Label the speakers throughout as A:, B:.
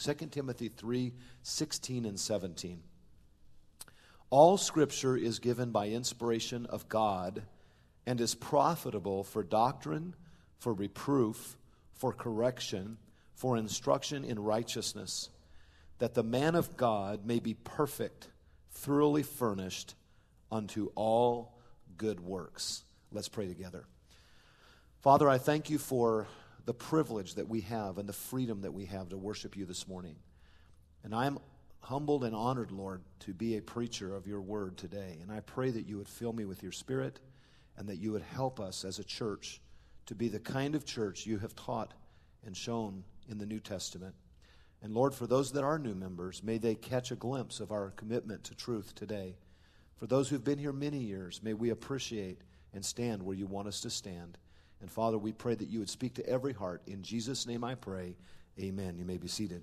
A: 2 Timothy 3:16 and 17. All Scripture is given by inspiration of God and is profitable for doctrine, for reproof, for correction, for instruction in righteousness, that the man of God may be perfect, thoroughly furnished unto all good works. Let's pray together. Father, I thank you for the privilege that we have and the freedom that we have to worship you this morning. And I am humbled and honored, Lord, to be a preacher of your word today. And I pray that you would fill me with your Spirit and that you would help us as a church to be the kind of church you have taught and shown in the New Testament. And Lord, for those that are new members, may they catch a glimpse of our commitment to truth today. For those who've been here many years, may we appreciate and stand where you want us to stand. And Father, we pray that you would speak to every heart. In Jesus' name I pray, amen. You may be seated.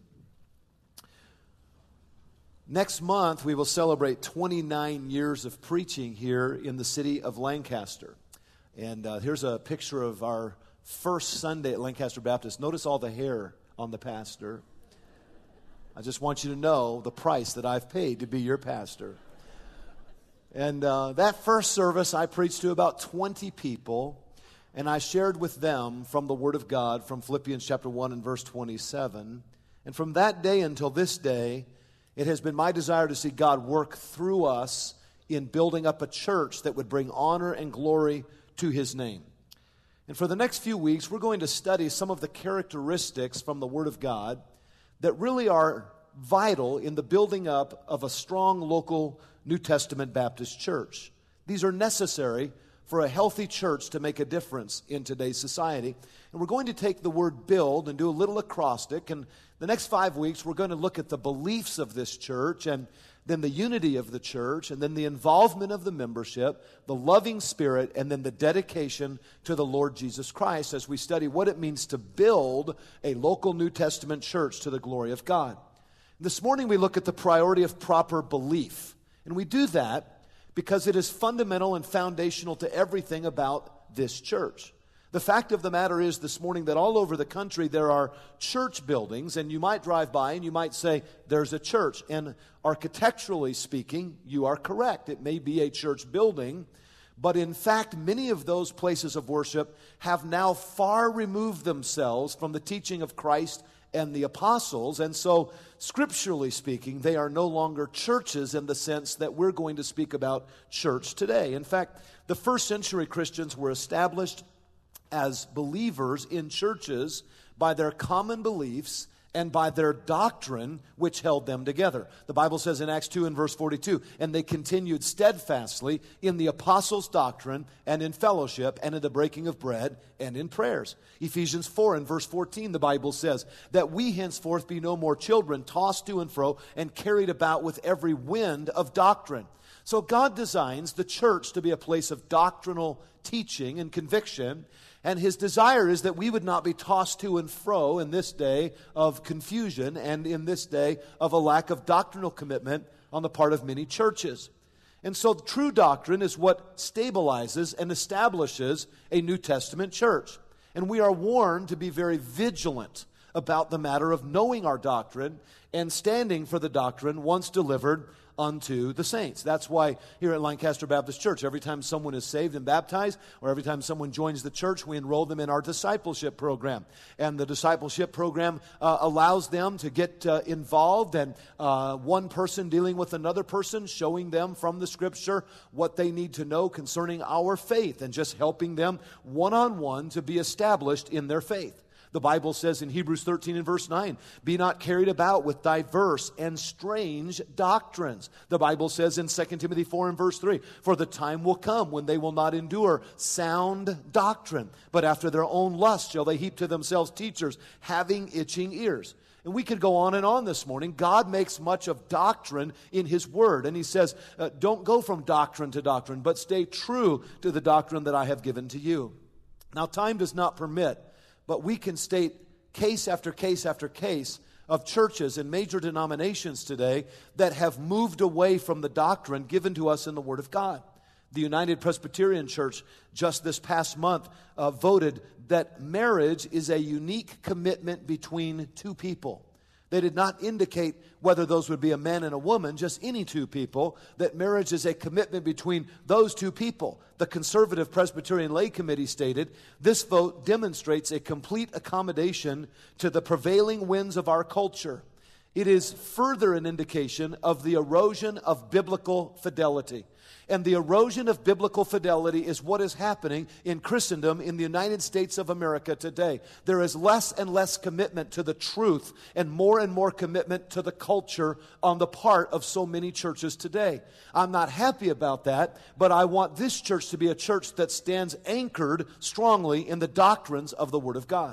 A: Next month, we will celebrate 29 years of preaching here in the city of Lancaster. And here's a picture of our first Sunday at Lancaster Baptist. Notice all the hair on the pastor. I just want you to know the price that I've paid to be your pastor. And that first service, I preached to about 20 people. And I shared with them from the Word of God, from Philippians chapter 1 and verse 27. And from that day until this day, it has been my desire to see God work through us in building up a church that would bring honor and glory to His name. And for the next few weeks, we're going to study some of the characteristics from the Word of God that really are vital in the building up of a strong local New Testament Baptist church. These are necessary for a healthy church to make a difference in today's society. And we're going to take the word build and do a little acrostic. And the next 5 weeks, we're going to look at the beliefs of this church, and then the unity of the church, and then the involvement of the membership, the loving spirit, and then the dedication to the Lord Jesus Christ as we study what it means to build a local New Testament church to the glory of God. This morning, we look at the priority of proper belief. And we do that because it is fundamental and foundational to everything about this church. The fact of the matter is this morning that all over the country there are church buildings, and you might drive by and you might say, there's a church. And architecturally speaking, you are correct. It may be a church building, but in fact, many of those places of worship have now far removed themselves from the teaching of Christ and the apostles, and so scripturally speaking, they are no longer churches in the sense that we're going to speak about church today. In fact, the first century Christians were established as believers in churches by their common beliefs and by their doctrine, which held them together. The Bible says in Acts 2 and verse 42, and they continued steadfastly in the apostles' doctrine and in fellowship and in the breaking of bread and in prayers. Ephesians 4 and verse 14, the Bible says, that we henceforth be no more children, tossed to and fro and carried about with every wind of doctrine. So God designs the church to be a place of doctrinal teaching and conviction, and His desire is that we would not be tossed to and fro in this day of confusion and in this day of a lack of doctrinal commitment on the part of many churches. And so true doctrine is what stabilizes and establishes a New Testament church. And we are warned to be very vigilant about the matter of knowing our doctrine and standing for the doctrine once delivered unto the saints. That's why here at Lancaster Baptist Church, every time someone is saved and baptized, or every time someone joins the church, we enroll them in our discipleship program. And the discipleship program allows them to get involved, and one person dealing with another person, showing them from the Scripture what they need to know concerning our faith, and just helping them one-on-one to be established in their faith. The Bible says in Hebrews 13 and verse 9, be not carried about with diverse and strange doctrines. The Bible says in 2 Timothy 4 and verse 3, for the time will come when they will not endure sound doctrine, but after their own lust shall they heap to themselves teachers having itching ears. And we could go on and on this morning. God makes much of doctrine in His Word. And He says, don't go from doctrine to doctrine, but stay true to the doctrine that I have given to you. Now, time does not permit, but we can state case after case after case of churches and major denominations today that have moved away from the doctrine given to us in the Word of God. The United Presbyterian Church just this past month voted that marriage is a unique commitment between two people. They did not indicate whether those would be a man and a woman, just any two people, that marriage is a commitment between those two people. The Conservative Presbyterian Lay Committee stated, this vote demonstrates a complete accommodation to the prevailing winds of our culture. It is further an indication of the erosion of biblical fidelity. And the erosion of biblical fidelity is what is happening in Christendom in the United States of America today. There is less and less commitment to the truth and more commitment to the culture on the part of so many churches today. I'm not happy about that, but I want this church to be a church that stands anchored strongly in the doctrines of the Word of God.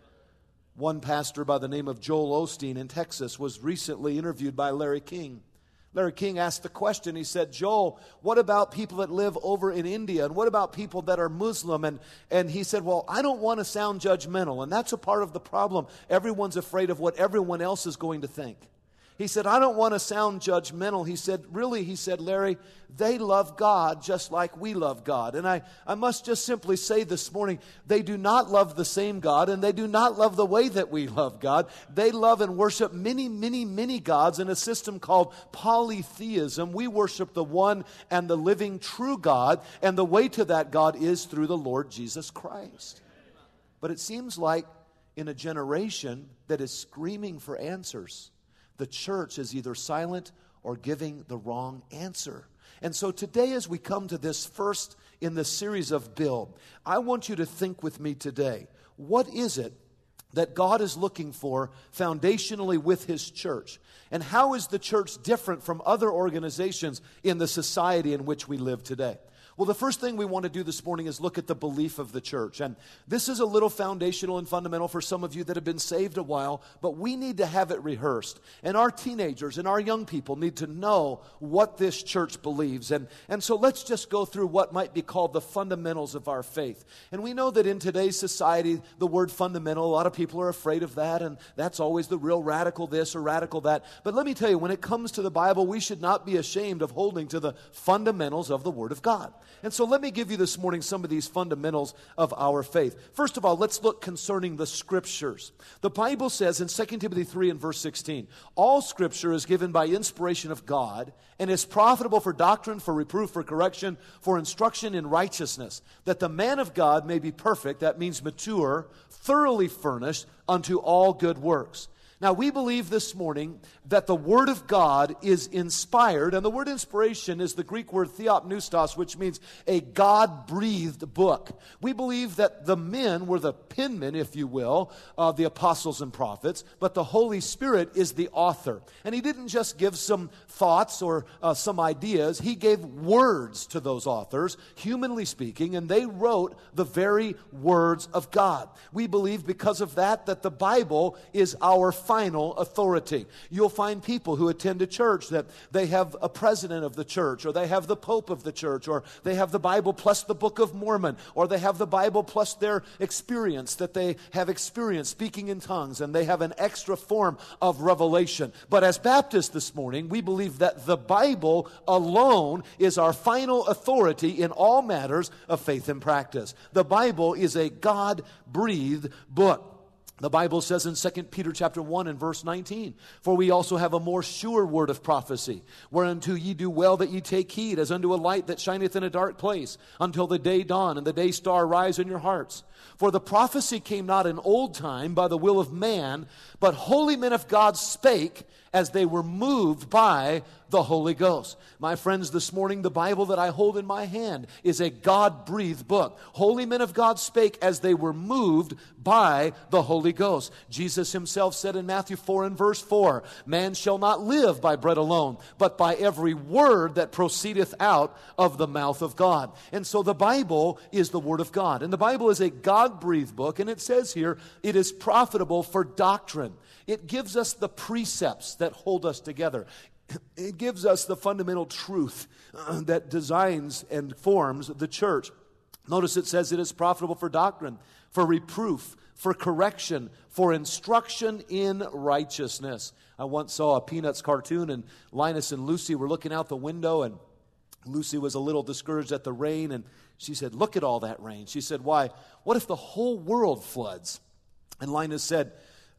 A: One pastor by the name of Joel Osteen in Texas was recently interviewed by Larry King. Larry King asked the question, he said, Joel, what about people that live over in India? And what about people that are Muslim? And he said, well, I don't want to sound judgmental. And that's a part of the problem. Everyone's afraid of what everyone else is going to think. He said, I don't want to sound judgmental. He said, really, he said, Larry, they love God just like we love God. And I must just simply say this morning, they do not love the same God, and they do not love the way that we love God. They love and worship many gods in a system called polytheism. We worship the one and the living true God, and the way to that God is through the Lord Jesus Christ. But it seems like in a generation that is screaming for answers, the church is either silent or giving the wrong answer. And so today, as we come to this first in the series of Build, I want you to think with me today. What is it that God is looking for foundationally with His church? And how is the church different from other organizations in the society in which we live today? Well, the first thing we want to do this morning is look at the belief of the church. And this is a little foundational and fundamental for some of you that have been saved a while, but we need to have it rehearsed. And our teenagers and our young people need to know what this church believes. And so let's just go through what might be called the fundamentals of our faith. And we know that in today's society, the word fundamental, a lot of people are afraid of that, and that's always the real radical this or radical that. But let me tell you, when it comes to the Bible, we should not be ashamed of holding to the fundamentals of the Word of God. And so let me give you this morning some of these fundamentals of our faith. First of all, let's look concerning the Scriptures. The Bible says in 2 Timothy 3 and verse 16, all Scripture is given by inspiration of God and is profitable for doctrine, for reproof, for correction, for instruction in righteousness, that the man of God may be perfect, that means mature, thoroughly furnished unto all good works. Now, we believe this morning that the Word of God is inspired, and the word inspiration is the Greek word theopneustos, which means a God-breathed book. We believe that the men were the penmen, if you will, of the apostles and prophets, but the Holy Spirit is the author. And He didn't just give some thoughts or some ideas. He gave words to those authors, humanly speaking, and they wrote the very words of God. We believe because of that the Bible is our final authority. You'll find people who attend a church that they have a president of the church, or they have the Pope of the church, or they have the Bible plus the Book of Mormon, or they have the Bible plus their experience that they have experienced speaking in tongues, and they have an extra form of revelation. But as Baptists this morning, we believe that the Bible alone is our final authority in all matters of faith and practice. The Bible is a God-breathed book. The Bible says in 2 Peter chapter 1 and verse 19, for we also have a more sure word of prophecy, whereunto ye do well that ye take heed, as unto a light that shineth in a dark place, until the day dawn and the day star rise in your hearts. For the prophecy came not in old time by the will of man, but holy men of God spake as they were moved by the Holy Ghost. My friends, this morning, the Bible that I hold in my hand is a God-breathed book. Holy men of God spake as they were moved by the Holy Ghost. Jesus Himself said in Matthew 4 and verse 4, man shall not live by bread alone, but by every word that proceedeth out of the mouth of God. And so the Bible is the Word of God. And the Bible is a God-breathed book, and it says here, it is profitable for doctrine. It gives us the precepts that hold us together. It gives us the fundamental truth that designs and forms the church. Notice it says it is profitable for doctrine, for reproof, for correction, for instruction in righteousness. I once saw a Peanuts cartoon, and Linus and Lucy were looking out the window, and Lucy was a little discouraged at the rain, and she said, look at all that rain. She said, why? What if the whole world floods? And Linus said,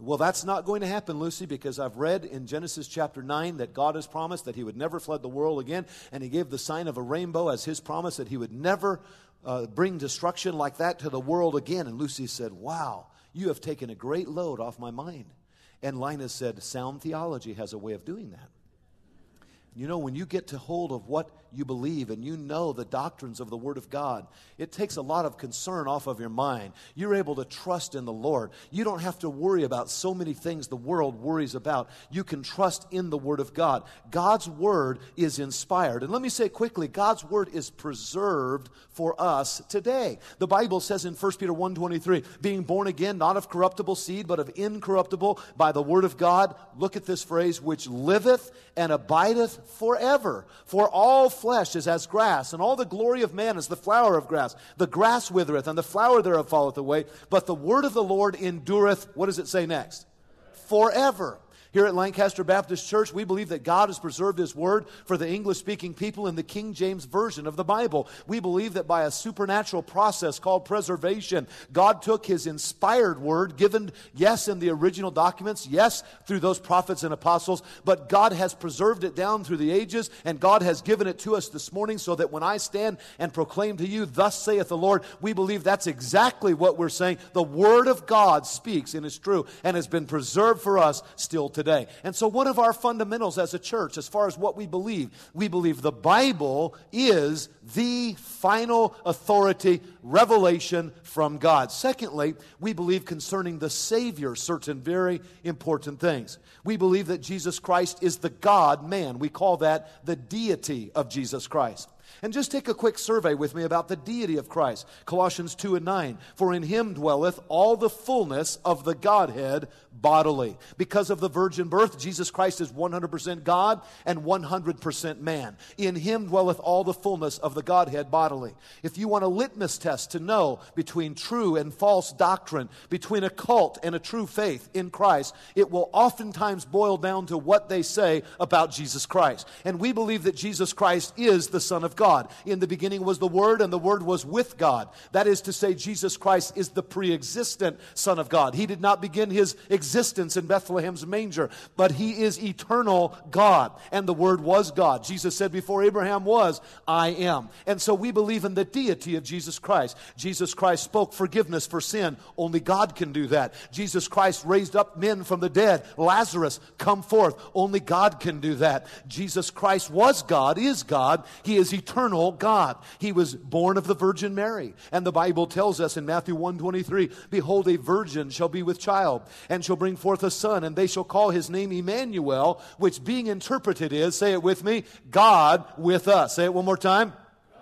A: Well, that's not going to happen, Lucy, because I've read in Genesis chapter 9 that God has promised that he would never flood the world again, and he gave the sign of a rainbow as his promise that he would never bring destruction like that to the world again. And Lucy said, wow, you have taken a great load off my mind. And Linus said, sound theology has a way of doing that. You know, when you get to hold of what you believe and you know the doctrines of the Word of God, it takes a lot of concern off of your mind. You're able to trust in the Lord. You don't have to worry about so many things the world worries about. You can trust in the Word of God. God's Word is inspired. And let me say quickly, God's Word is preserved for us today. The Bible says in 1 Peter 1:23, being born again, not of corruptible seed, but of incorruptible, by the Word of God. Look at this phrase, which liveth and abideth forever. For all flesh is as grass, and all the glory of man is the flower of grass. The grass withereth, and the flower thereof falleth away. But the word of the Lord endureth, what does it say next? Forever. Here at Lancaster Baptist Church, we believe that God has preserved His Word for the English-speaking people in the King James Version of the Bible. We believe that by a supernatural process called preservation, God took His inspired Word, given, yes, in the original documents, yes, through those prophets and apostles, but God has preserved it down through the ages, and God has given it to us this morning so that when I stand and proclaim to you, thus saith the Lord, we believe that's exactly what we're saying. The Word of God speaks and is true and has been preserved for us still today. And so one of our fundamentals as a church, as far as what we believe the Bible is the final authority, revelation from God. Secondly, we believe concerning the Savior certain very important things. We believe that Jesus Christ is the God-man. We call that the deity of Jesus Christ. And just take a quick survey with me about the deity of Christ. Colossians 2:9, for in Him dwelleth all the fullness of the Godhead bodily. Because of the virgin birth, Jesus Christ is 100% God and 100% man. In Him dwelleth all the fullness of the Godhead bodily. If you want a litmus test to know between true and false doctrine, between a cult and a true faith in Christ, it will oftentimes boil down to what they say about Jesus Christ. And we believe that Jesus Christ is the Son of God. In the beginning was the Word, and the Word was with God. That is to say, Jesus Christ is the pre-existent Son of God. He did not begin His existence in Bethlehem's manger, but He is eternal God, and the Word was God. Jesus said, before Abraham was, I am. And so we believe in the deity of Jesus Christ. Jesus Christ spoke forgiveness for sin. Only God can do that. Jesus Christ raised up men from the dead. Lazarus, come forth. Only God can do that. Jesus Christ was God, is God. He is eternal God. He was born of the Virgin Mary. And the Bible tells us in Matthew 1:23, behold, a virgin shall be with child, and shall bring forth a son, and they shall call his name Emmanuel, which being interpreted is, say it with me, God with us. Say it one more time.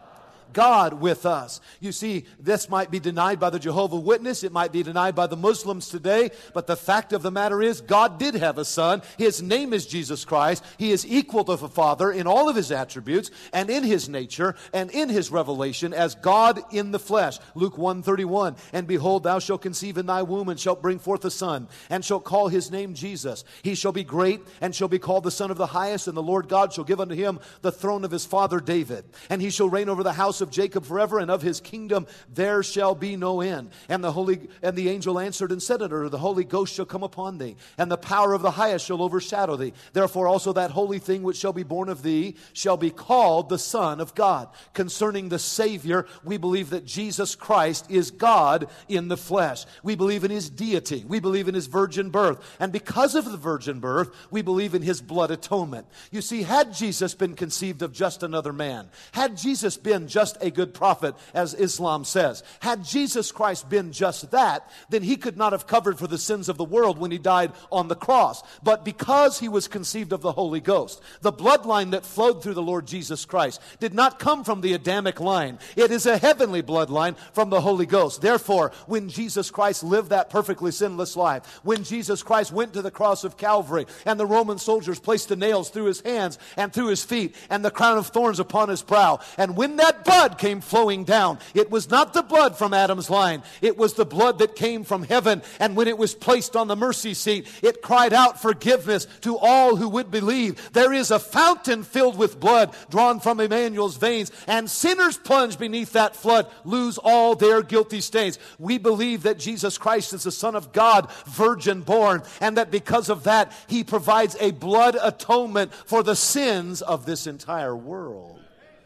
A: God with us. You see, this might be denied by the Jehovah's Witness. It might be denied by the Muslims today. But the fact of the matter is, God did have a son. His name is Jesus Christ. He is equal to the Father in all of His attributes and in His nature and in His revelation as God in the flesh. Luke 1:31, and behold, thou shalt conceive in thy womb and shalt bring forth a son, and shalt call his name Jesus. He shall be great and shall be called the Son of the Highest, and the Lord God shall give unto him the throne of his father David. And he shall reign over the house of Jacob forever, and of his kingdom there shall be no end. And the angel answered and said unto her, the Holy Ghost shall come upon thee, and the power of the highest shall overshadow thee. Therefore also that holy thing which shall be born of thee shall be called the Son of God. Concerning the Savior, we believe that Jesus Christ is God in the flesh. We believe in His deity. We believe in His virgin birth. And because of the virgin birth, we believe in His blood atonement. You see, had Jesus been conceived of just another man, had Jesus been just a good prophet, as Islam says, had Jesus Christ been just that, then He could not have covered for the sins of the world when He died on the cross. But because He was conceived of the Holy Ghost, the bloodline that flowed through the Lord Jesus Christ did not come from the Adamic line. It is a heavenly bloodline from the Holy Ghost. Therefore, when Jesus Christ lived that perfectly sinless life, when Jesus Christ went to the cross of Calvary, and the Roman soldiers placed the nails through His hands and through His feet, and the crown of thorns upon His brow, and when that body blood came flowing down. It was not the blood from Adam's line. It was the blood that came from heaven. And when it was placed on the mercy seat, it cried out forgiveness to all who would believe. There is a fountain filled with blood drawn from Emmanuel's veins, and sinners plunged beneath that flood lose all their guilty stains. We believe that Jesus Christ is the Son of God, virgin born, and that because of that, He provides a blood atonement for the sins of this entire world.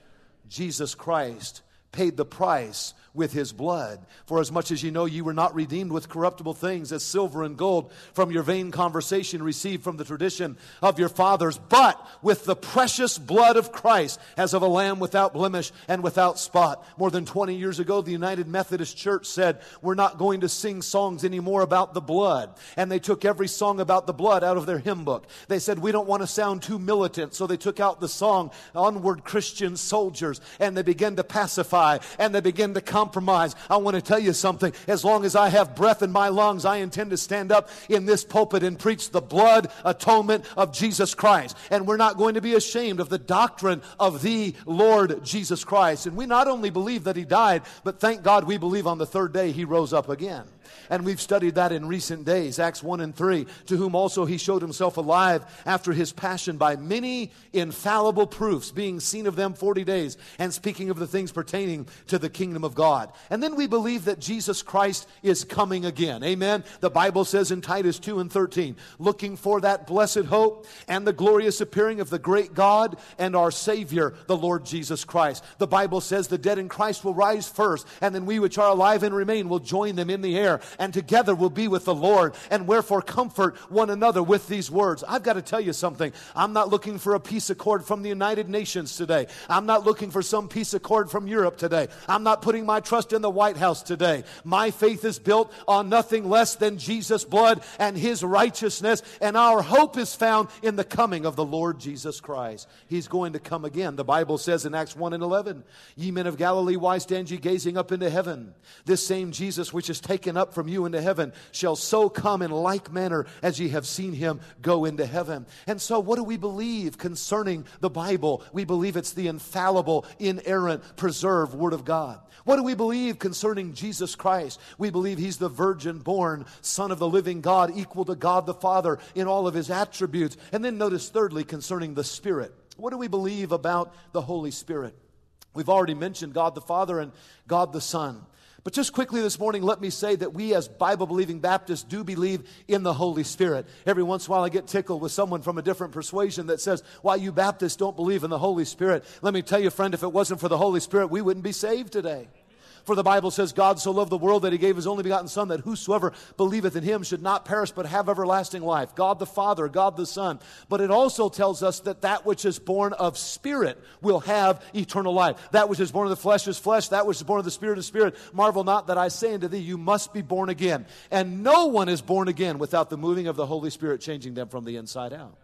A: Jesus Christ paid the price with His blood. For as much as you know, you were not redeemed with corruptible things as silver and gold from your vain conversation received from the tradition of your fathers, but with the precious blood of Christ, as of a lamb without blemish and without spot. More than 20 years ago, the United Methodist Church said, we're not going to sing songs anymore about the blood. And they took every song about the blood out of their hymn book. They said, we don't want to sound too militant, so they took out the song, Onward Christian Soldiers, and they began to pacify, and they began to compromise. I want to tell you something. As long as I have breath in my lungs, I intend to stand up in this pulpit and preach the blood atonement of Jesus Christ. And we're not going to be ashamed of the doctrine of the Lord Jesus Christ. And we not only believe that He died, but thank God we believe on the third day He rose up again. And we've studied that in recent days. Acts 1 and 3, to whom also He showed Himself alive after His passion by many infallible proofs, being seen of them 40 days, and speaking of the things pertaining to the kingdom of God. And then we believe that Jesus Christ is coming again. Amen. The Bible says in Titus 2 and 13, looking for that blessed hope and the glorious appearing of the great God and our Savior, the Lord Jesus Christ. The Bible says the dead in Christ will rise first, and then we which are alive and remain will join them in the air, and together we'll be with the Lord. And wherefore comfort one another with these words. I've got to tell you something. I'm not looking for a peace accord from the United Nations today. I'm not looking for some peace accord from Europe today. I'm not putting my trust in the White House today. My faith is built on nothing less than Jesus' blood and His righteousness, and our hope is found in the coming of the Lord Jesus Christ. He's going to come again. The Bible says in Acts 1 and 11, ye men of Galilee, why stand ye gazing up into heaven? This same Jesus which is taken up from you into heaven shall so come in like manner as ye have seen Him go into heaven. And so what do we believe concerning the Bible? We believe it's the infallible, inerrant, preserved Word of God. What do we believe concerning Jesus Christ? We believe He's the virgin-born Son of the living God, equal to God the Father in all of His attributes. And then notice thirdly, concerning the Spirit. What do we believe about the Holy Spirit? We've already mentioned God the Father and God the Son. But just quickly this morning, let me say that we as Bible-believing Baptists do believe in the Holy Spirit. Every once in a while I get tickled with someone from a different persuasion that says, why you Baptists don't believe in the Holy Spirit. Let me tell you, friend, if it wasn't for the Holy Spirit, we wouldn't be saved today. For the Bible says, God so loved the world that He gave His only begotten Son, that whosoever believeth in Him should not perish but have everlasting life. God the Father, God the Son. But it also tells us that that which is born of spirit will have eternal life. That which is born of the flesh is flesh. That which is born of the Spirit is spirit. Marvel not that I say unto thee, you must be born again. And no one is born again without the moving of the Holy Spirit changing them from the inside out.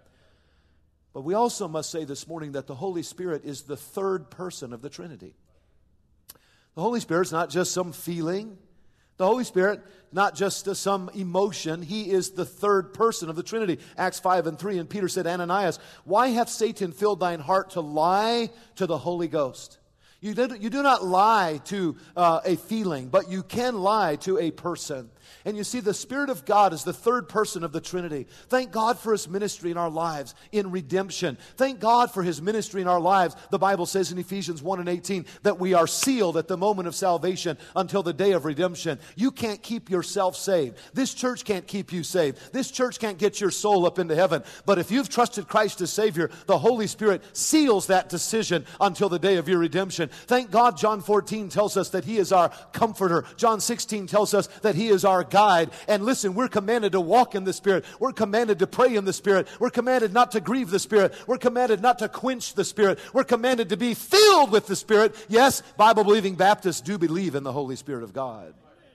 A: But we also must say this morning that the Holy Spirit is the third person of the Trinity. The Holy Spirit's not just some feeling. The Holy Spirit, not just some emotion. He is the third person of the Trinity. Acts 5 and 3, and Peter said, Ananias, why hath Satan filled thine heart to lie to the Holy Ghost? You do not lie to a feeling, but you can lie to a person. And you see, the Spirit of God is the third person of the Trinity. Thank God for His ministry in our lives in redemption. Thank God for His ministry in our lives. The Bible says in Ephesians 1 and 18 that we are sealed at the moment of salvation until the day of redemption. You can't keep yourself saved. This church can't keep you saved. This church can't get your soul up into heaven. But if you've trusted Christ as Savior, the Holy Spirit seals that decision until the day of your redemption. Thank God John 14 tells us that He is our comforter. John 16 tells us that He is our guide. And listen, we're commanded to walk in the Spirit. We're commanded to pray in the Spirit. We're commanded not to grieve the Spirit. We're commanded not to quench the Spirit. We're commanded to be filled with the Spirit. Yes, Bible-believing Baptists do believe in the Holy Spirit of God.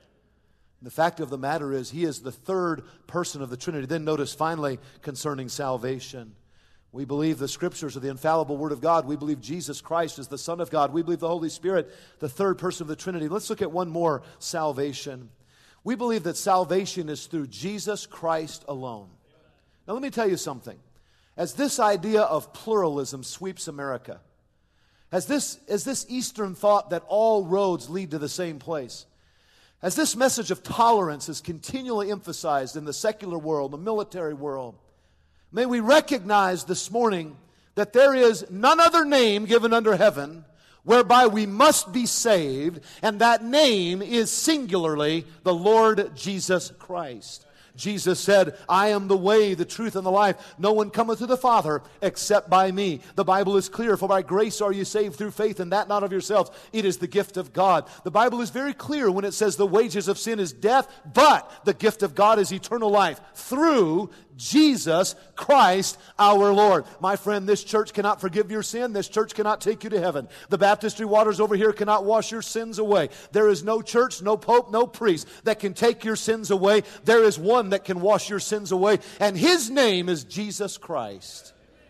A: The fact of the matter is, He is the third person of the Trinity. Then notice finally concerning salvation. We believe the Scriptures are the infallible Word of God. We believe Jesus Christ is the Son of God. We believe the Holy Spirit, the third person of the Trinity. Let's look at one more, salvation. We believe that salvation is through Jesus Christ alone. Now let me tell you something. As this idea of pluralism sweeps America, Has this Eastern thought that all roads lead to the same place, as this message of tolerance is continually emphasized in the secular world, the military world, may we recognize this morning that there is none other name given under heaven whereby we must be saved, and that name is singularly the Lord Jesus Christ. Jesus said, I am the way, the truth, and the life. No one cometh to the Father except by me. The Bible is clear, for by grace are you saved through faith, and that not of yourselves. It is the gift of God. The Bible is very clear when it says the wages of sin is death, but the gift of God is eternal life through Jesus Christ our Lord. My friend, this church cannot forgive your sin. This church cannot take you to heaven. The baptistry waters over here cannot wash your sins away. There is no church, no pope, no priest that can take your sins away. There is one that can wash your sins away, and His name is Jesus Christ.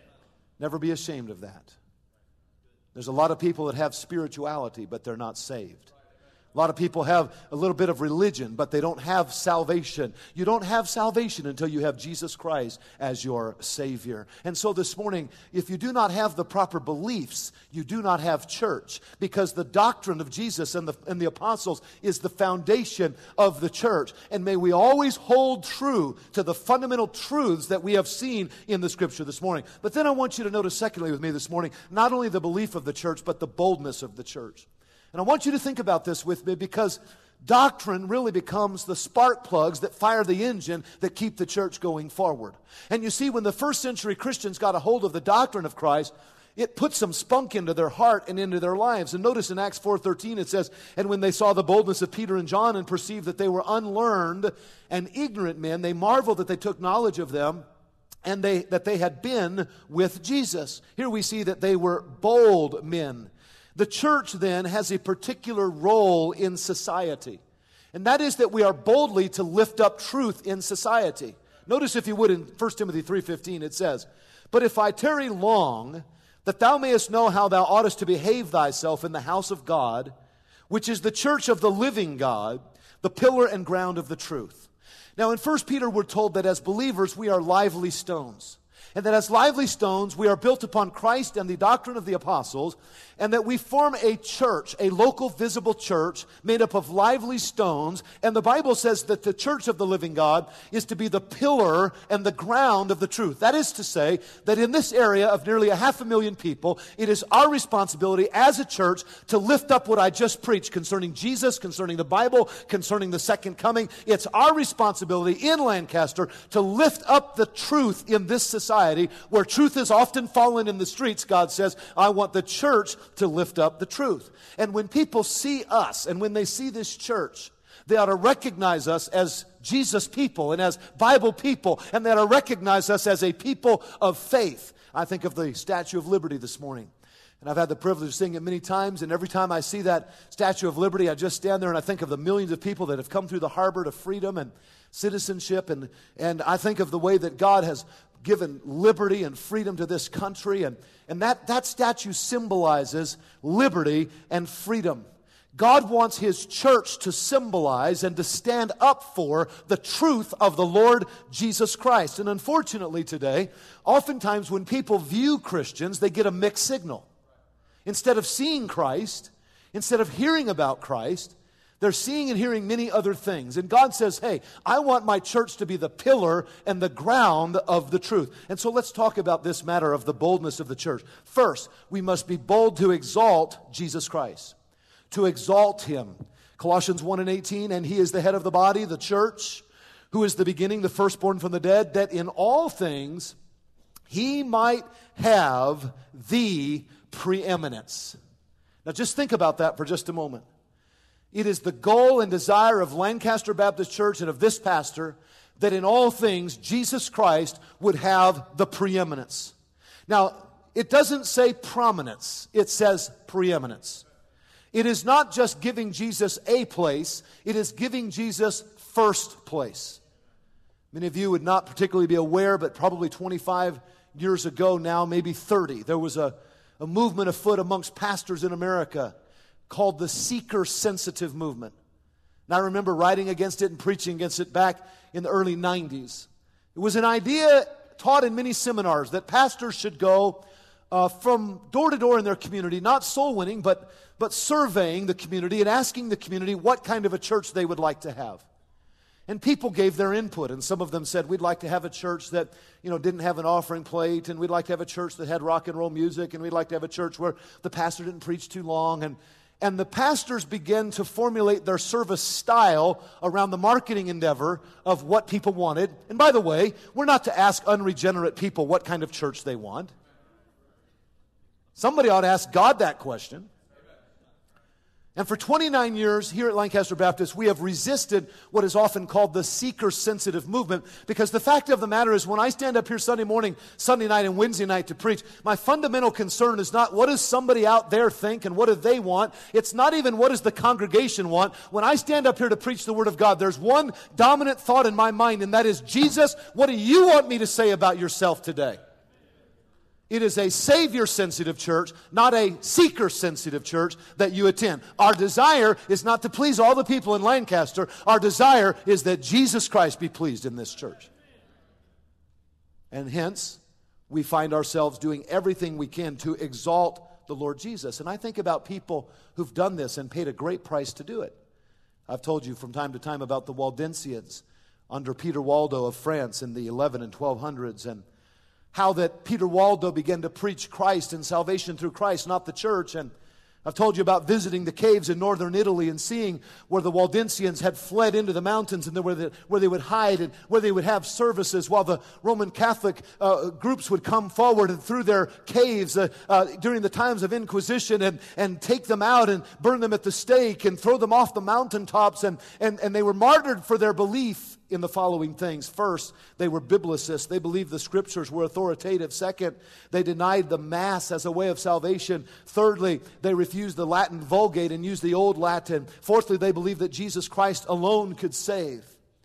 A: Never be ashamed of that. There's a lot of people that have spirituality, but they're not saved. A lot of people have a little bit of religion, but they don't have salvation. You don't have salvation until you have Jesus Christ as your Savior. And so this morning, if you do not have the proper beliefs, you do not have church, because the doctrine of Jesus and the apostles is the foundation of the church. And may we always hold true to the fundamental truths that we have seen in the Scripture this morning. But then I want you to notice, secondly, with me this morning, not only the belief of the church, but the boldness of the church. And I want you to think about this with me, because doctrine really becomes the spark plugs that fire the engine that keep the church going forward. And you see, when the first century Christians got a hold of the doctrine of Christ, it put some spunk into their heart and into their lives. And notice in Acts 4:13 it says, and when they saw the boldness of Peter and John and perceived that they were unlearned and ignorant men, they marveled that they took knowledge of them, and that they had been with Jesus. Here we see that they were bold men. The church then has a particular role in society, and that is that we are boldly to lift up truth in society. Notice, if you would, in 1 Timothy 3:15 it says, but if I tarry long, that thou mayest know how thou oughtest to behave thyself in the house of God, which is the church of the living God, the pillar and ground of the truth. Now in 1 Peter we're told that as believers we are lively stones. And that as lively stones, we are built upon Christ and the doctrine of the apostles, and that we form a church, a local visible church made up of lively stones. And the Bible says that the church of the living God is to be the pillar and the ground of the truth. That is to say that in this area of nearly 500,000 people, it is our responsibility as a church to lift up what I just preached concerning Jesus, concerning the Bible, concerning the second coming. It's our responsibility in Lancaster to lift up the truth in this society, where truth is often fallen in the streets. God says, I want the church to lift up the truth. And when people see us, and when they see this church, they ought to recognize us as Jesus people and as Bible people, and they ought to recognize us as a people of faith. I think of the Statue of Liberty this morning. And I've had the privilege of seeing it many times, and every time I see that Statue of Liberty, I just stand there and I think of the millions of people that have come through the harbor to freedom and citizenship, and I think of the way that God has given liberty and freedom to this country, and that statue symbolizes liberty and freedom. God wants His church to symbolize and to stand up for the truth of the Lord Jesus Christ. And unfortunately today, oftentimes when people view Christians, they get a mixed signal. Instead of seeing Christ, instead of hearing about Christ, they're seeing and hearing many other things. And God says, hey, I want my church to be the pillar and the ground of the truth. And so let's talk about this matter of the boldness of the church. First, we must be bold to exalt Jesus Christ, to exalt Him. Colossians 1:18, and He is the head of the body, the church, who is the beginning, the firstborn from the dead, that in all things He might have the preeminence. Now just think about that for just a moment. It is the goal and desire of Lancaster Baptist Church and of this pastor that in all things Jesus Christ would have the preeminence. Now, it doesn't say prominence, it says preeminence. It is not just giving Jesus a place, it is giving Jesus first place. Many of you would not particularly be aware, but probably 25 years ago now, maybe 30, there was a movement afoot amongst pastors in America called the seeker-sensitive movement. And I remember writing against it and preaching against it back in the early 90s. It was an idea taught in many seminars that pastors should go from door to door in their community, not soul winning, but surveying the community and asking the community what kind of a church they would like to have. And people gave their input, and some of them said, we'd like to have a church that, didn't have an offering plate, and we'd like to have a church that had rock and roll music, and we'd like to have a church where the pastor didn't preach too long. And the pastors began to formulate their service style around the marketing endeavor of what people wanted. And by the way, we're not to ask unregenerate people what kind of church they want. Somebody ought to ask God that question. And for 29 years here at Lancaster Baptist, we have resisted what is often called the seeker-sensitive movement, because the fact of the matter is, when I stand up here Sunday morning, Sunday night, and Wednesday night to preach, my fundamental concern is not what does somebody out there think and what do they want. It's not even what does the congregation want. When I stand up here to preach the Word of God, there's one dominant thought in my mind, and that is, Jesus, what do you want me to say about yourself today? It is a Savior-sensitive church, not a seeker-sensitive church that you attend. Our desire is not to please all the people in Lancaster. Our desire is that Jesus Christ be pleased in this church. And hence, we find ourselves doing everything we can to exalt the Lord Jesus. And I think about people who've done this and paid a great price to do it. I've told you from time to time about the Waldensians under Peter Waldo of France in the 11 and 1200s, and how that Peter Waldo began to preach Christ and salvation through Christ, not the church. And I've told you about visiting the caves in northern Italy and seeing where the Waldensians had fled into the mountains and where they would hide and where they would have services while the Roman Catholic groups would come forward and through their caves during the times of Inquisition and take them out and burn them at the stake and throw them off the mountaintops. And they were martyred for their belief in the following things. First, they were biblicists. They believed the scriptures were authoritative. Second, they denied the Mass as a way of salvation. Thirdly, they refused the Latin Vulgate and used the Old Latin. Fourthly, they believed that Jesus Christ alone could save.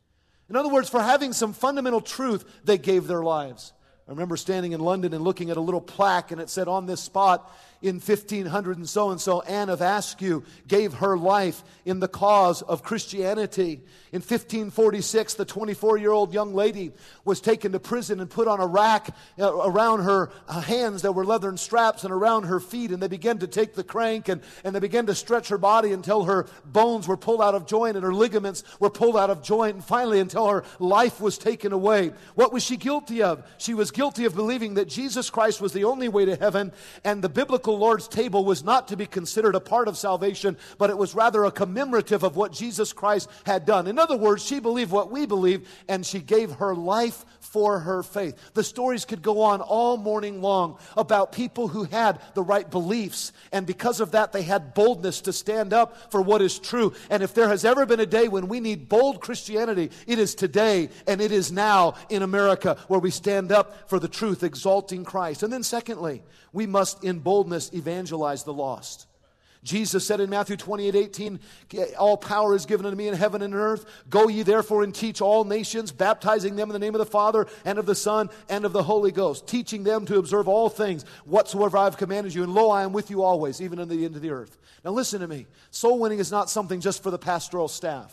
A: In other words, for having some fundamental truth, they gave their lives. I remember standing in London and looking at a little plaque, and it said, on this spot in 1500 and so, Anne of Askew gave her life in the cause of Christianity. In 1546, the 24-year-old young lady was taken to prison and put on a rack around her hands. There were leathern straps and around her feet, and they began to take the crank and they began to stretch her body until her bones were pulled out of joint and her ligaments were pulled out of joint, and finally until her life was taken away. What was she guilty of? She was guilty of believing that Jesus Christ was the only way to heaven, and the biblical Lord's table was not to be considered a part of salvation, but it was rather a commemorative of what Jesus Christ had done. In other words, she believed what we believe, and she gave her life for her faith. The stories could go on all morning long about people who had the right beliefs, and because of that, they had boldness to stand up for what is true. And if there has ever been a day when we need bold Christianity, it is today, and it is now in America, where we stand up for the truth, exalting Christ. And then secondly, we must in boldness evangelize the lost. Jesus said in Matthew 28:18, all power is given unto me in heaven and on earth. Go ye therefore and teach all nations, baptizing them in the name of the Father and of the Son and of the Holy Ghost, teaching them to observe all things whatsoever I have commanded you. And lo, I am with you always, even unto the end of the earth. Now listen to me. Soul winning is not something just for the pastoral staff.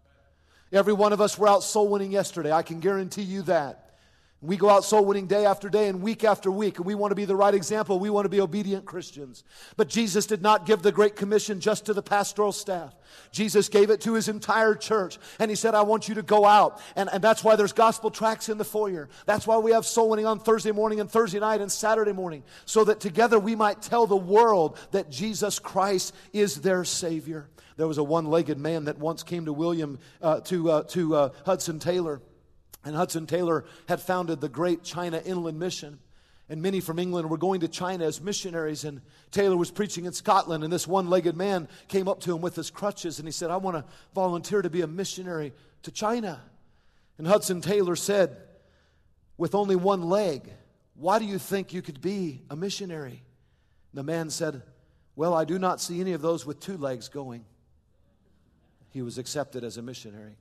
A: Every one of us were out soul winning yesterday. I can guarantee you that. We go out soul winning day after day and week after week, and we want to be the right example. We want to be obedient Christians. But Jesus did not give the Great Commission just to the pastoral staff. Jesus gave it to his entire church, and he said, I want you to go out. And that's why there's gospel tracts in the foyer. That's why we have soul winning on Thursday morning and Thursday night and Saturday morning, so that together we might tell the world that Jesus Christ is their Savior. There was a one-legged man that once came to Hudson Taylor. And Hudson Taylor had founded the great China Inland Mission. And many from England were going to China as missionaries. And Taylor was preaching in Scotland. And this one-legged man came up to him with his crutches. And he said, I want to volunteer to be a missionary to China. And Hudson Taylor said, with only one leg, why do you think you could be a missionary? And the man said, well, I do not see any of those with two legs going. He was accepted as a missionary.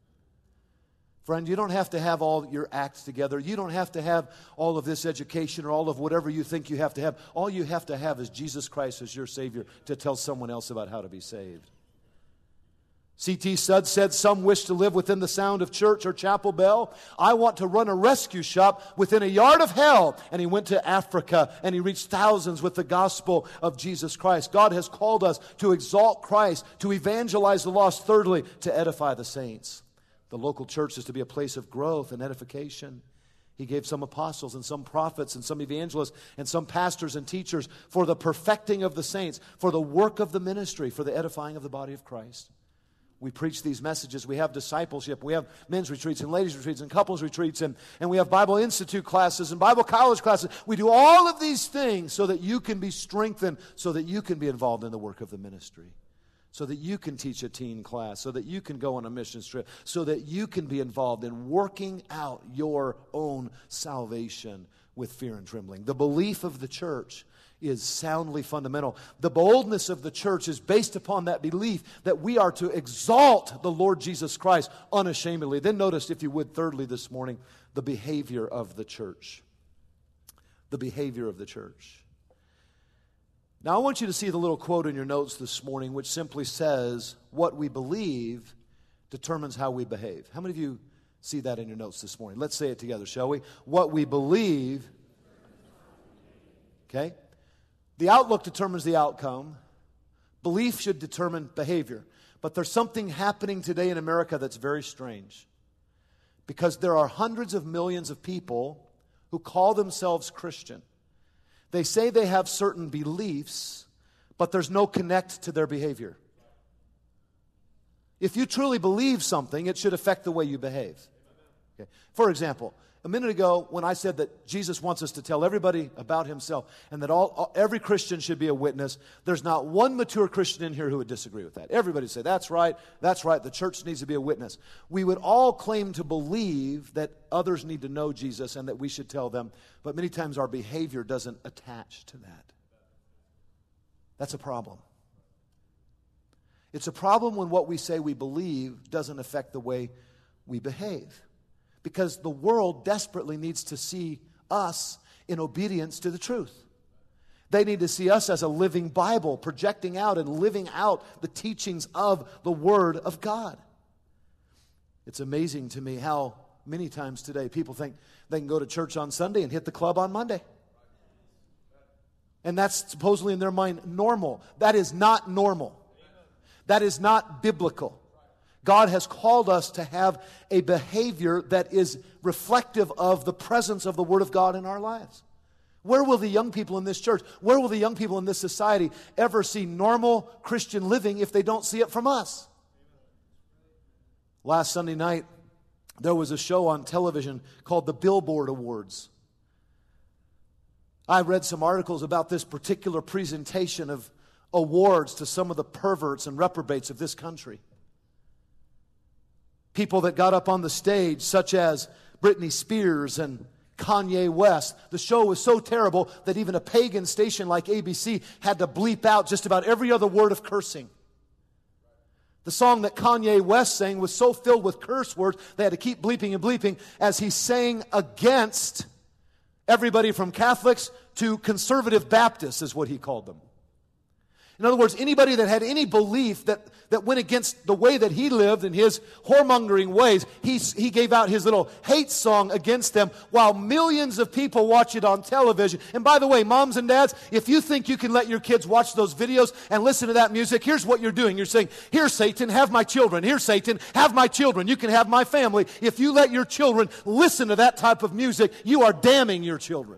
A: Friend, you don't have to have all your acts together. You don't have to have all of this education or all of whatever you think you have to have. All you have to have is Jesus Christ as your Savior to tell someone else about how to be saved. C.T. Studd said, some wish to live within the sound of church or chapel bell. I want to run a rescue shop within a yard of hell. And he went to Africa and he reached thousands with the gospel of Jesus Christ. God has called us to exalt Christ, to evangelize the lost. Thirdly, to edify the saints. The local church is to be a place of growth and edification. He gave some apostles and some prophets and some evangelists and some pastors and teachers for the perfecting of the saints, for the work of the ministry, for the edifying of the body of Christ. We preach these messages. We have discipleship. We have men's retreats and ladies' retreats and couples retreats. And we have Bible Institute classes and Bible college classes. We do all of these things so that you can be strengthened, so that you can be involved in the work of the ministry, so that you can teach a teen class, so that you can go on a mission trip, so that you can be involved in working out your own salvation with fear and trembling. The belief of the church is soundly fundamental. The boldness of the church is based upon that belief that we are to exalt the Lord Jesus Christ unashamedly. Then notice, if you would, thirdly this morning, the behavior of the church. The behavior of the church. Now I want you to see the little quote in your notes this morning, which simply says, what we believe determines how we behave. How many of you see that in your notes this morning? Let's say it together, shall we? What we believe, okay? The outlook determines the outcome. Belief should determine behavior. But there's something happening today in America that's very strange. Because there are hundreds of millions of people who call themselves Christian. They say they have certain beliefs, but there's no connect to their behavior. If you truly believe something, it should affect the way you behave. Okay. For example, a minute ago, when I said that Jesus wants us to tell everybody about himself and that every Christian should be a witness, there's not one mature Christian in here who would disagree with that. Everybody would say, that's right, the church needs to be a witness. We would all claim to believe that others need to know Jesus and that we should tell them, but many times our behavior doesn't attach to that. That's a problem. It's a problem when what we say we believe doesn't affect the way we behave. Because the world desperately needs to see us in obedience to the truth. They need to see us as a living Bible, projecting out and living out the teachings of the Word of God. It's amazing to me how many times today people think they can go to church on Sunday and hit the club on Monday. And that's supposedly in their mind normal. That is not normal. That is not biblical. God has called us to have a behavior that is reflective of the presence of the Word of God in our lives. Where will the young people in this church, where will the young people in this society ever see normal Christian living if they don't see it from us? Last Sunday night, there was a show on television called the Billboard Awards. I read some articles about this particular presentation of awards to some of the perverts and reprobates of this country. People that got up on the stage, such as Britney Spears and Kanye West. The show was so terrible that even a pagan station like ABC had to bleep out just about every other word of cursing. The song that Kanye West sang was so filled with curse words, they had to keep bleeping and bleeping as he sang against everybody from Catholics to conservative Baptists, is what he called them. In other words, anybody that had any belief that went against the way that he lived in his whoremongering ways, he gave out his little hate song against them while millions of people watch it on television. And by the way, moms and dads, if you think you can let your kids watch those videos and listen to that music, here's what you're doing. You're saying, here, Satan, have my children. Here, Satan, have my children. You can have my family. If you let your children listen to that type of music, you are damning your children.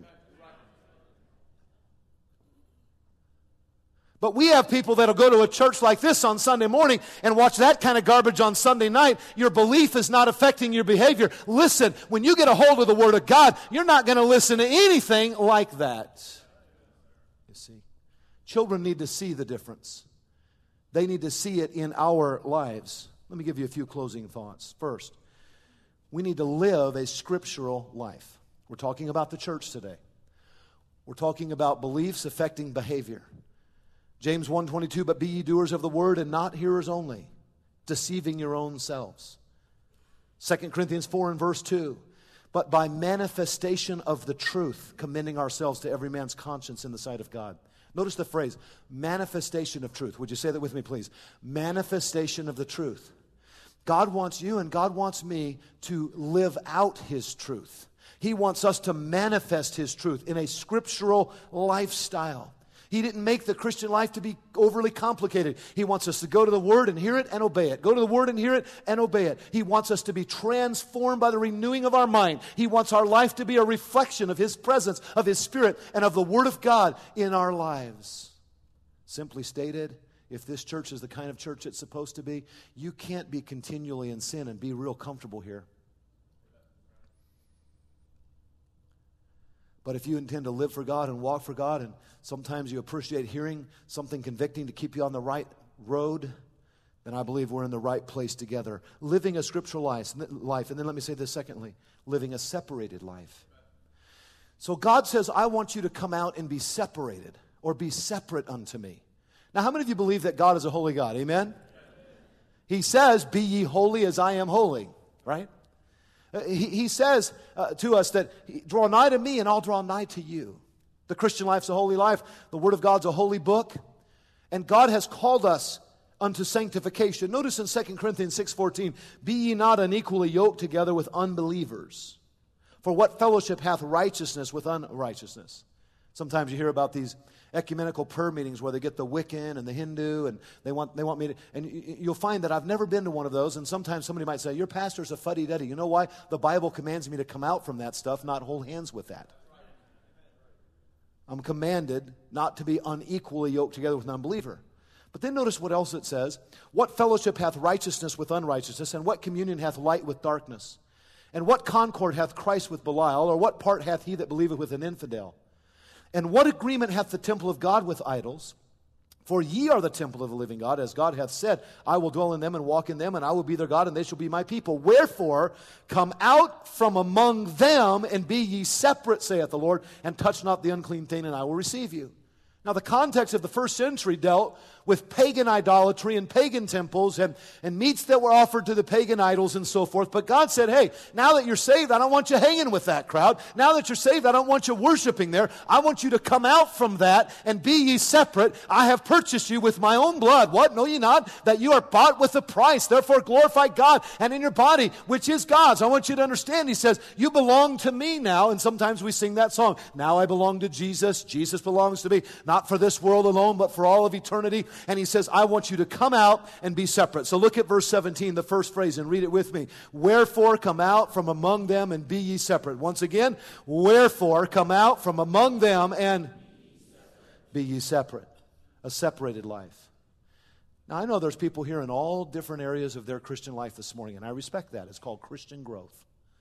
A: But we have people that'll go to a church like this on Sunday morning and watch that kind of garbage on Sunday night. Your belief is not affecting your behavior. Listen, when you get a hold of the Word of God, you're not going to listen to anything like that. You see, children need to see the difference. They need to see it in our lives. Let me give you a few closing thoughts. First, we need to live a scriptural life. We're talking about the church today. We're talking about beliefs affecting behavior. James 1:22, but be ye doers of the word and not hearers only, deceiving your own selves. 2 Corinthians 4 and verse 2, but by manifestation of the truth, commending ourselves to every man's conscience in the sight of God. Notice the phrase, manifestation of truth. Would you say that with me, please? Manifestation of the truth. God wants you and God wants me to live out His truth. He wants us to manifest His truth in a scriptural lifestyle. He didn't make the Christian life to be overly complicated. He wants us to go to the Word and hear it and obey it. Go to the Word and hear it and obey it. He wants us to be transformed by the renewing of our mind. He wants our life to be a reflection of His presence, of His Spirit, and of the Word of God in our lives. Simply stated, if this church is the kind of church it's supposed to be, you can't be continually in sin and be real comfortable here. But if you intend to live for God and walk for God, and sometimes you appreciate hearing something convicting to keep you on the right road, then I believe we're in the right place together. Living a scriptural life. And then let me say this secondly, living a separated life. So God says, I want you to come out and be separated, or be separate unto me. Now, how many of you believe that God is a holy God? Amen? He says, be ye holy as I am holy, right? He says to us that, draw nigh to me and I'll draw nigh to you. The Christian life's a holy life. The Word of God's a holy book. And God has called us unto sanctification. Notice in 2 Corinthians 6:14, be ye not unequally yoked together with unbelievers. For what fellowship hath righteousness with unrighteousness? Sometimes you hear about these ecumenical prayer meetings where they get the Wiccan and the Hindu, and they want me to, and you'll find that I've never been to one of those, and sometimes somebody might say, your pastor's a fuddy-duddy. You know why? The Bible commands me to come out from that stuff, not hold hands with that. I'm commanded not to be unequally yoked together with an unbeliever. But then notice what else it says. What fellowship hath righteousness with unrighteousness, and what communion hath light with darkness? And what concord hath Christ with Belial, or what part hath he that believeth with an infidel? And what agreement hath the temple of God with idols? For ye are the temple of the living God, as God hath said, I will dwell in them and walk in them, and I will be their God, and they shall be my people. Wherefore, come out from among them, and be ye separate, saith the Lord, and touch not the unclean thing, and I will receive you. Now, the context of the first century dealt with pagan idolatry and pagan temples and meats that were offered to the pagan idols and so forth. But God said, hey, now that you're saved, I don't want you hanging with that crowd. Now that you're saved, I don't want you worshiping there. I want you to come out from that and be ye separate. I have purchased you with my own blood. What? Know ye not that you are bought with a price? Therefore glorify God and in your body, which is God's. I want you to understand, he says, you belong to me now. And sometimes we sing that song, now I belong to Jesus. Jesus belongs to me. Not for this world alone, but for all of eternity. And he says, I want you to come out and be separate. So look at verse 17, the first phrase, and read it with me. Wherefore come out from among them and be ye separate. Once again, wherefore come out from among them and be ye separate. A separated life. Now I know there's people here in all different areas of their Christian life this morning, and I respect that. It's called Christian growth.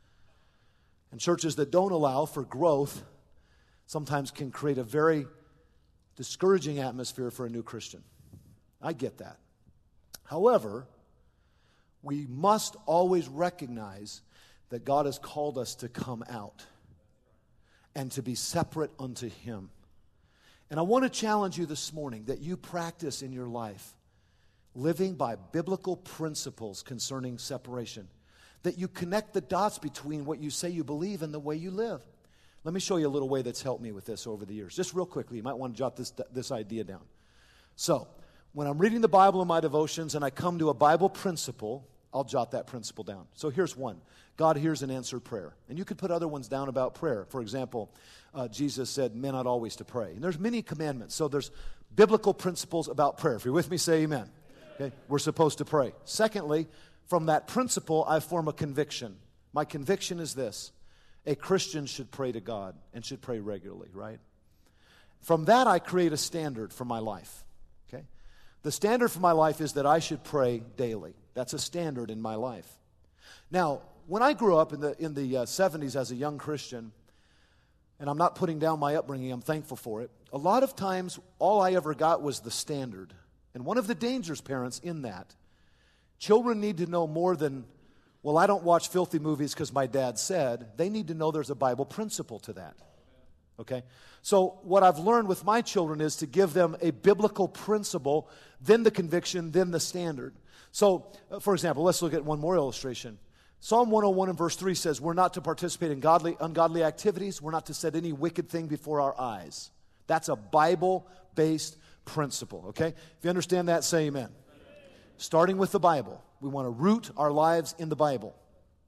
A: And churches that don't allow for growth sometimes can create a very discouraging atmosphere for a new Christian. I get that. However, we must always recognize that God has called us to come out and to be separate unto Him. And I want to challenge you this morning that you practice in your life living by biblical principles concerning separation, that you connect the dots between what you say you believe and the way you live. Let me show you a little way that's helped me with this over the years. Just real quickly, you might want to jot this idea down. So, when I'm reading the Bible in my devotions and I come to a Bible principle, I'll jot that principle down. So here's one. God hears and answered prayer. And you could put other ones down about prayer. For example, Jesus said, men ought always to pray. And there's many commandments. So there's biblical principles about prayer. If you're with me, say amen. Okay? We're supposed to pray. Secondly, from that principle, I form a conviction. My conviction is this. A Christian should pray to God and should pray regularly, right? From that, I create a standard for my life. Okay? The standard for my life is that I should pray daily. That's a standard in my life. Now, when I grew up in the 70s as a young Christian, and I'm not putting down my upbringing, I'm thankful for it, a lot of times all I ever got was the standard. And one of the dangers, parents, in that, children need to know more than, well, I don't watch filthy movies because my dad said. They need to know there's a Bible principle to that. Okay? So what I've learned with my children is to give them a biblical principle, then the conviction, then the standard. So, for example, let's look at one more illustration. Psalm 101 and verse 3 says, we're not to participate in ungodly activities. We're not to set any wicked thing before our eyes. That's a Bible-based principle, okay? If you understand that, say amen. Starting with the Bible. We want to root our lives in the Bible.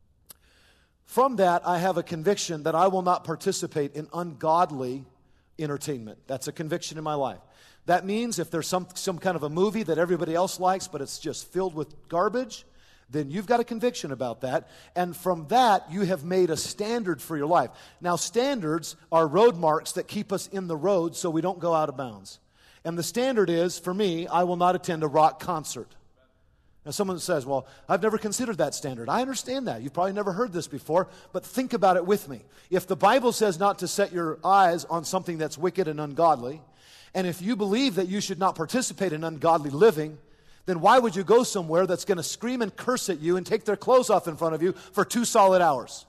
A: From that, I have a conviction that I will not participate in ungodly entertainment. That's a conviction in my life. That means if there's some kind of a movie that everybody else likes, but it's just filled with garbage, then you've got a conviction about that. And from that, you have made a standard for your life. Now, standards are road marks that keep us in the road so we don't go out of bounds. And the standard is, for me, I will not attend a rock concert. Now, someone says, well, I've never considered that standard. I understand that. You've probably never heard this before, but think about it with me. If the Bible says not to set your eyes on something that's wicked and ungodly, and if you believe that you should not participate in ungodly living, then why would you go somewhere that's going to scream and curse at you and take their clothes off in front of you for 2 solid hours?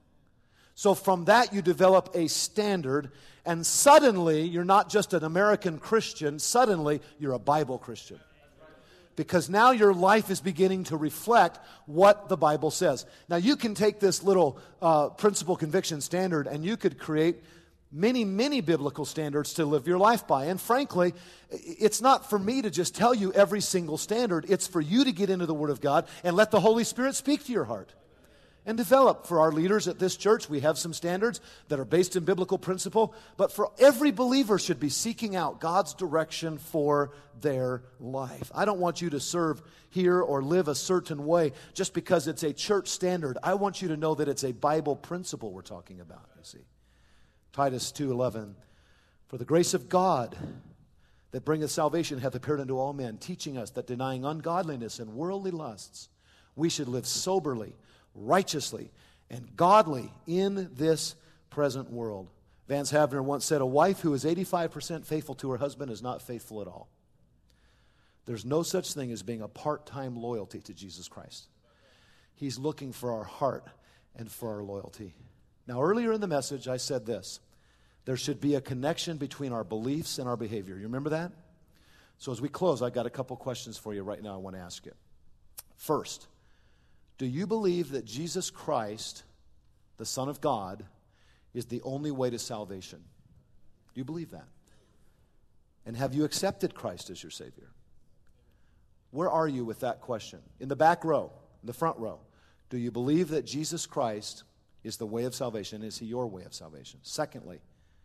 A: So from that, you develop a standard, and suddenly, you're not just an American Christian, suddenly, you're a Bible Christian. Because now your life is beginning to reflect what the Bible says. Now, you can take this little principle conviction standard and you could create many, many biblical standards to live your life by. And frankly, it's not for me to just tell you every single standard. It's for you to get into the Word of God and let the Holy Spirit speak to your heart. And develop. For our leaders at this church, we have some standards that are based in biblical principle, but for every believer should be seeking out God's direction for their life. I don't want you to serve here or live a certain way just because it's a church standard. I want you to know that it's a Bible principle we're talking about, you see. Titus 2:11, for the grace of God that bringeth salvation hath appeared unto all men, teaching us that denying ungodliness and worldly lusts, we should live soberly, righteously, and godly in this present world. Vance Havner once said, a wife who is 85% faithful to her husband is not faithful at all. There's no such thing as being a part-time loyalty to Jesus Christ. He's looking for our heart and for our loyalty. Now, earlier in the message, I said this. There should be a connection between our beliefs and our behavior. You remember that? So as we close, I've got a couple questions for you right now I want to ask you. First, do you believe that Jesus Christ, the Son of God, is the only way to salvation? Do you believe that? And have you accepted Christ as your Savior? Where are you with that question? In the back row, in the front row, do you believe that Jesus Christ is the way of salvation? Is He your way of salvation? Secondly,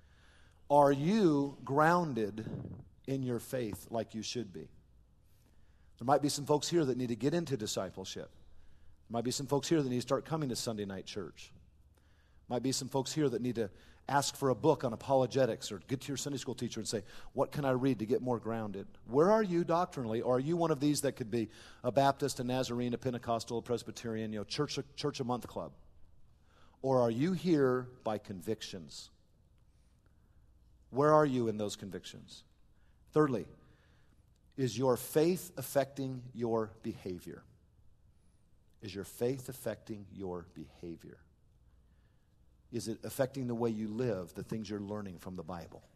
A: are you grounded in your faith like you should be? There might be some folks here that need to get into discipleship. There might be some folks here that need to start coming to Sunday night church. Might be some folks here that need to ask for a book on apologetics or get to your Sunday school teacher and say, what can I read to get more grounded? Where are you doctrinally? Or are you one of these that could be a Baptist, a Nazarene, a Pentecostal, a Presbyterian, church a month club? Or are you here by convictions? Where are you in those convictions? Thirdly, is your faith affecting your behavior? Is your faith affecting your behavior? Is it affecting the way you live, the things you're learning from the Bible?